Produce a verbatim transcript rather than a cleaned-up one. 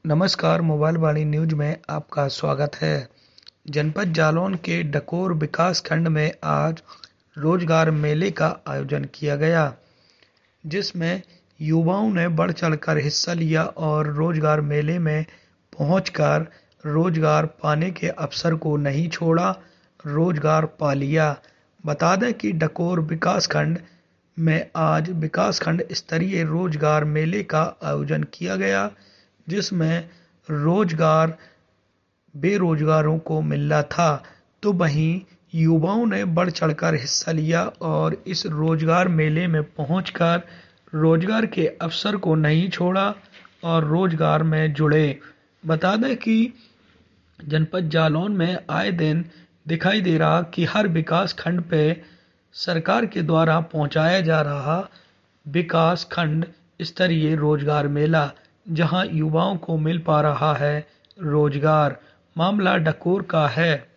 नमस्कार, मोबाइल वाणी न्यूज में आपका स्वागत है। जनपद जालौन के डकोर विकास खंड में आज रोजगार मेले का आयोजन किया गया, जिसमें युवाओं ने बढ़ चढ़कर हिस्सा लिया और रोजगार मेले में पहुंचकर रोजगार पाने के अवसर को नहीं छोड़ा, रोजगार पा लिया। बता दें कि डकोर विकास खंड में आज विकास खंड स्तरीय रोजगार मेले का आयोजन किया गया, जिसमें रोजगार बेरोजगारों को मिला था, तो वहीं युवाओं ने बढ़ चढ़कर हिस्सा लिया और इस रोजगार मेले में पहुंचकर रोजगार के अवसर को नहीं छोड़ा और रोजगार में जुड़े। बता दें कि जनपद जालौन में आए दिन दिखाई दे रहा कि हर विकास खंड पे सरकार के द्वारा पहुंचाया जा रहा विकास खंड स्तरीय रोजगार मेला, जहां युवाओं को मिल पा रहा है रोजगार। मामला डकोर का है।